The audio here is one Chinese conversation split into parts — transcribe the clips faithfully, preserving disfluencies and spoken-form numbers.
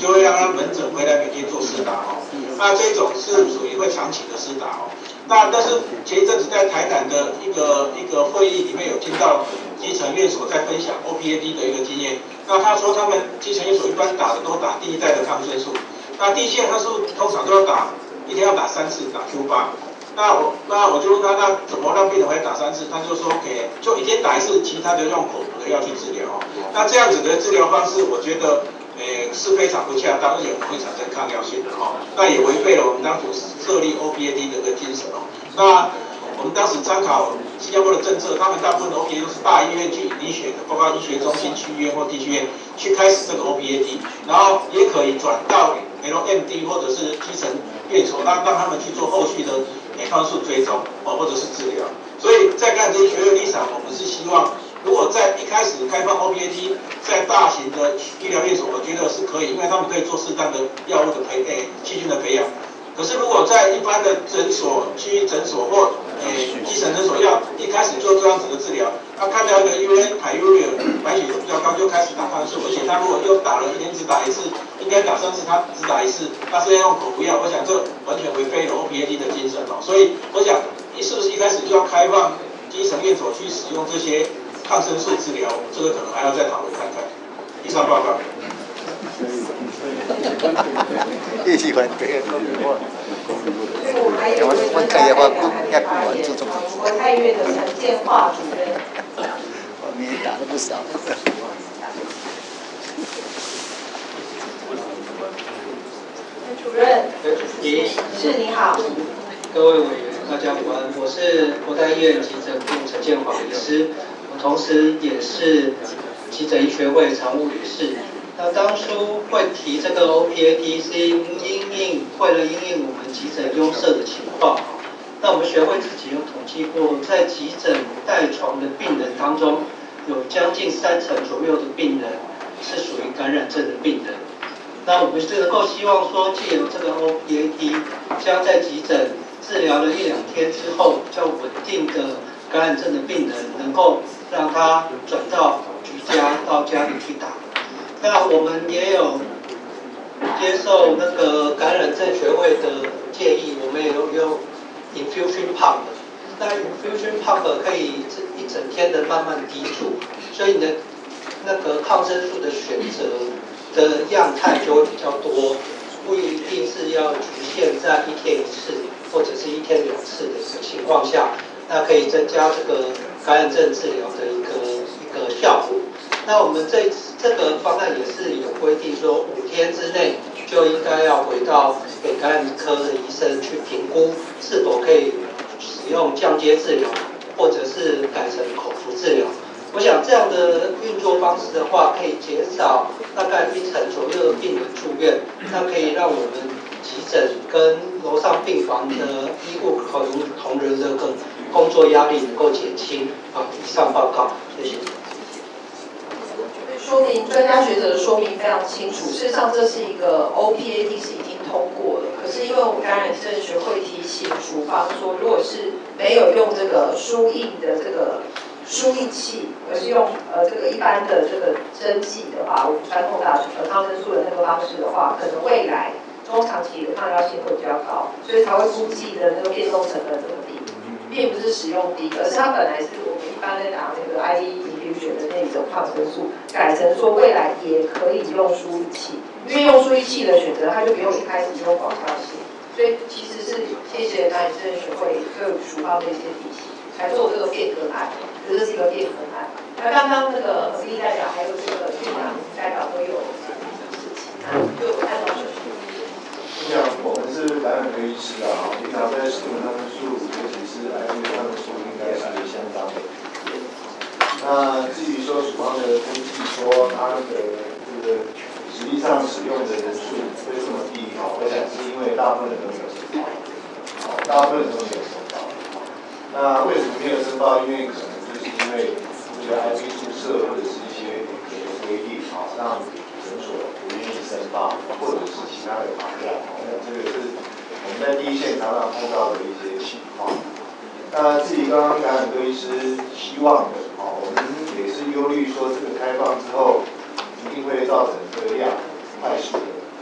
就会让他门诊回来每天做施打哦。那这种是属于会长期的施打哦。那但是前一阵子在台南的一个一个会议里面有听到基层院所在分享 O P A D 的一个经验。那他说他们基层院所一般打的都打第一代的抗生素，那第一线抗生素通常都要打一天要打三次，打 Q 八。那我那我就问他，那怎么让病人会打三次？他就说给就一天打一次，其他的用口服的药去治疗哦。那这样子的治疗方式，我觉得。诶是非常不恰当，而且会产生抗药性的哦。那也违背了我们当初设立 O P A D 的一个精神哦。那我们当时参考新加坡的政策，他们大部分的 O P A D 都是大医院去医学的，包括医学中心、区医院或地区医院去开始这个 O P A D， 然后也可以转到 L M D 或者是基层院所，让让他们去做后续的诶抗生素追踪哦，或者是治疗。所以在干这些学院立场，我们是希望。如果在一开始开放 O P A D， 在大型的医疗院所，我觉得是可以，因为他们可以做适当的药物的培诶细菌的培养。可是如果在一般的诊所、区域诊所或诶基层诊所，要一开始做这样子的治疗，他看到一个 U A 排 U R 白血球比较高，就开始打抗生素，而且他如果又打了一年只打一次，应该打三次，他只打一次，他是要用口服药，我想这完全违背了 O P A D 的精神哦。所以我想，是不是一开始就要开放基层院所去使用这些？抗生素治疗，这个可能还要再讨论看看。以上报告。 越喜欢这个。 我还有一位专家代表还没发言，国泰院的陈建化主任。 我们也打了不少。 主任，是你好。 各位委员，大家午安，我是国泰医院急诊部陈建华医师。同时也是急诊医学会常务理事。那当初会提这个 O P A D 是因应为了因应我们急诊拥塞的情况。那我们学会自己有统计过，在急诊带床的病人当中，有将近三成左右的病人是属于感染症的病人。那我们是能够希望说，借由这个 O P A D， 将在急诊治疗了一两天之后，比较稳定的感染症的病人能够让他转到居家到家里去打。那我们也有接受那个感染症学会的建议，我们也有用 infusion pump。那 infusion pump 可以一整天的慢慢滴注，所以你的那个抗生素的选择的样态就会比较多，不一定是要局限在一天一次或者是一天两次的一个情况下。那可以增加这个感染症治疗的一个一个效果。那我们这这个方案也是有规定说，五天之内就应该要回到给感染科的医生去评估是否可以使用降阶治疗，或者是改成口服治疗。我想这样的运作方式的话，可以减少大概一成左右的病人住院，那可以让我们急诊跟楼上病房的医护同同仁的更工作压力能够减轻。啊，以上报告，谢谢。 说明专家学者的说明非常清楚。事实上，这是一个 O P A D 是已经通过了，可是因为我们感染症学会提醒处方说，如果是没有用这个输液的这个输液器，而是用呃这个一般的这个针剂的话，我们传统打呃抗生素的那个方式的话，可能未来中长期的抗药性会比较高，所以才会估计的那个变动成本这么低，并不是使用低，而是它本来是我们一般在打那个 I V infusion 的那种抗生素，改成说未来也可以用输液器，因为用输液器的选择，它就不用一开始用广效性，所以其实是谢谢感染症学会对署方的一些提醒，才做这个变革案，这是一个变革案。那刚刚那个何立代表还有这个俊良代表都有讲事情，就按照顺序。 我想我们是感染科医师啊，平常在使用抗生素，尤其是 I V 的抗生素，应该是相当的。那至于说署方的估计说它的这个实际上使用的人数会这么低，好，我想是因为大部分人都没有申报，好，大部分人都没有申报。那为什么没有申报？因为可能就是因为这个 I V 注射或者是一些规定，好，让诊所不愿意申报，或者是其他的法量，那这个是我们在第一线常常碰到的一些情况。那至于刚刚感染科医师希望的，哦，我们也是忧虑说这个开放之后，一定会造成这个量快速的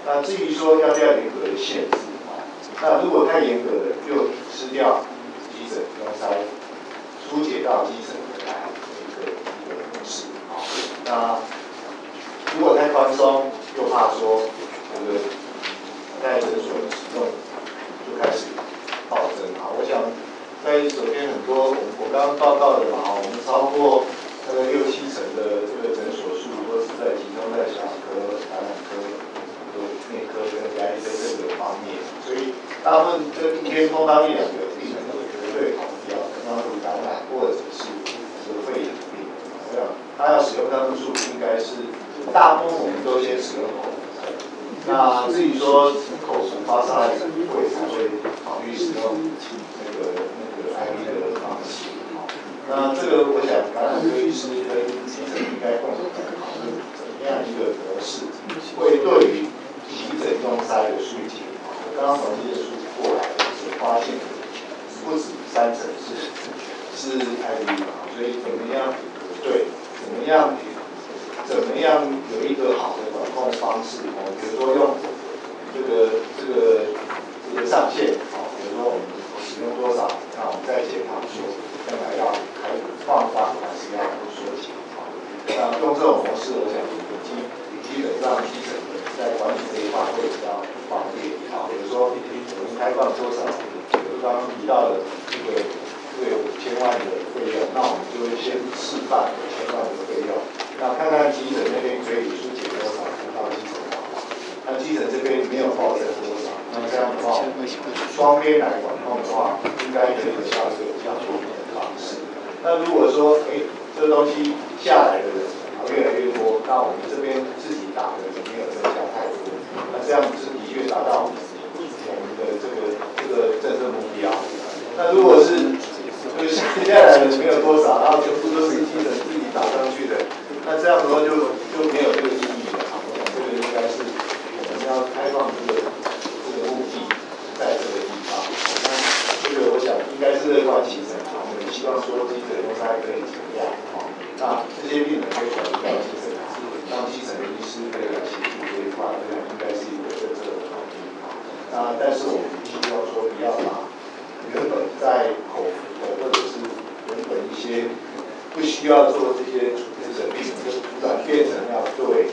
那至于说要不要严格的限制啊，那如果太严格的，就失掉急诊不用筛，疏解到基层的一个一个模式啊。那如果太宽松，又怕说这个在诊所的使用就开始暴增啊。我想在昨天很多我我刚刚报告的嘛，我们超过大概六七成的这个诊所数都是在集中在小儿科、感染科、内科跟牙医的这个方面，所以大部分这一天碰到一两个病人，绝对跑不掉抗生素感染或者是这个肺炎病。我想他要使用抗生素，应该是大部分我们都先使用口服。那至于说口服发烧还是会才会考虑使用那个那个 I V 的方式。那这个我想感染科医师跟基层应该共同来讨论怎么样一个模式，会对于急诊用筛的疏解。我刚刚统计的数据过来，就是发现不止三成是是 I V 嘛，所以怎么样对怎么样怎么样有一个好的管控方式哦，比如说用这个这个这个上限哦，比如说我们使用多少，那我们再检讨说将来要开放宽还是要缩减哦。那用这种模式，我想基基本上基层的在管理这一块会比较方便啊。比如说我们开放多少，比如刚刚提到的这个这个五千万的费用，那我们就会先示范五千万的费用。那看看基层那边可以疏解多少，到基层好。那基层这边没有暴增多少，那这样的话，双边来管控的话，应该可以得到一个比较妥的方式。那如果说，哎，这东西下来的人越来越多，那我们这边自己打的人没有增加太多，那这样是的确达到我们的这个这个政策目标。那如果是就是下来的没有多少，然后全部都是基层自己打上去的。那这样的话就就没有这个意义了。我想这个应该是我们要开放这个这个目的在这个地方。那这个我想应该是乐观其成，我们希望说基层用筛可以减量，哦，那这些病人可以转移到基层，让基层的医师可以来协助这一块，这样应该是一个政策的考虑。那但是我们希望说不要把原本在口服的或者是原本一些不需要做这些处置的病人，转变成要对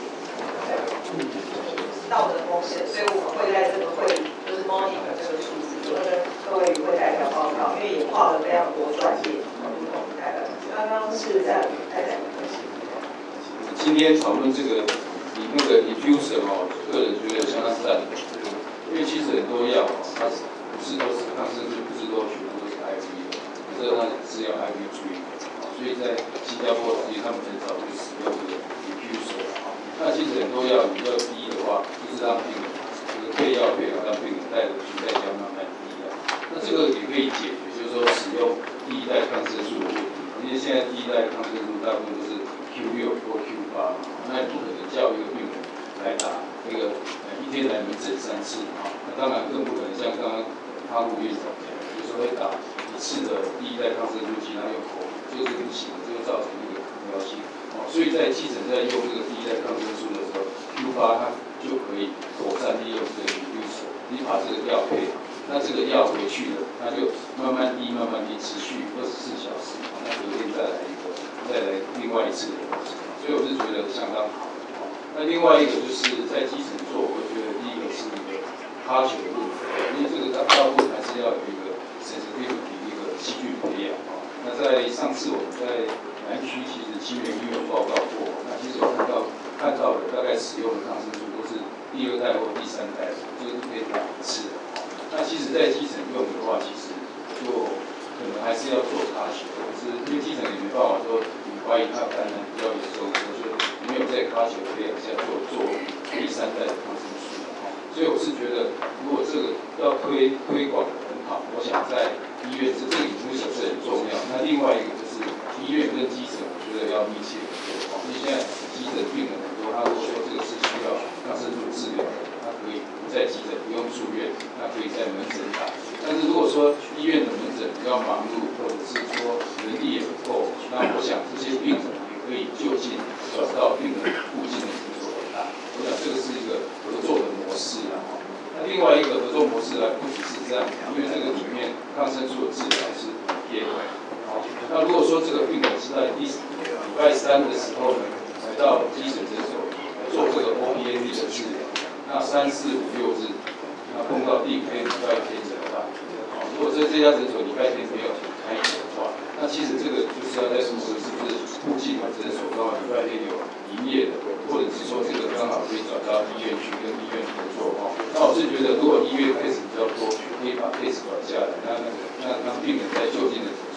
道德风险，所以我们会在这个会议就是 monitor 这个数字，也会跟各位与会代表报告，因为也跨了非常多专业不同的代表。刚刚是在太太的分析。 今天讨论这个你那个 diffuser 哦，个人觉得相当赞，因为其实很多药哦，它不是都是抗生素，不是都全部都是 I V 的，这个它是要 I V 注意。所以在新加坡其实他们很早就使用这个 diffuser。那其实很多药比较低的话，就是让病人这个配药配好，让病人带回去在家慢慢滴药。那这个也可以解决，就是说使用第一代抗生素的问题。因为现在第一代抗生素大部分都是 Q 六或 Q 八，那不可能叫一个病人来打那个一天来门诊三次啊。那当然更不可能像刚刚汤姆院长讲，就是说会打一次的第一代抗生素剂，然后用口服，这个是不行的，这个造成一个空药性。哦，所以在基层在用这个第一代抗生素的时候 ，Q 八它就可以妥善利用这个 diffuser， 你把这个药配好，那这个药回去了，那就慢慢滴慢慢滴，持续二十四小时，那隔天再来一个，再来另外一次的东西，所以我是觉得相当好。那另外一个就是在基层做，我觉得第一个是一个哈球的问题，因为这个它大部分还是要有一个 sensitivity 一个细菌培养啊。那在上次我们在南区其实清源医院报告过，那其实我看到看到的大概使用的抗生素都是第二代或第三代，就是可以打一次的。那其实，在基层用的话，其实就可能还是要做查询，可是因为基层也没办法说你怀疑它感染比较严重，所以没有在查询培养下做做第三代的抗生素。所以我是觉得，如果这个要推推广的很好，我想在医院这这个影响是很重要。那另外一个就是医院跟基层，我觉得要密切合作，因为现在基层病人很多，他说这个是需要抗生素治疗的，他可以不在急诊，不用住院，那可以在门诊打。但是如果说医院的门诊比较忙碌，或者是说人力也不够，那我想这些病人也可以就近转到病人附近的诊所来打。我想这个是一个合作的模式。 另外一个合作模式呢，不只是这样，因为这个里面抗生素的治疗是也好。那如果说这个病人是在第礼拜三的时候呢，来到基层诊所做这个 O P A D 的治疗，那三四五六日，那碰到第五天礼拜天怎么办？好，如果这这家诊所礼拜天没有开诊的话，那其实这个就是要在说是不是附近的诊所刚好礼拜天有营业的，或者是说这个刚好可以找到医院去跟医院合作哦。那我是觉得，如果医院 case 比较多，可以把 case 转下来，那那个那那病人在就近的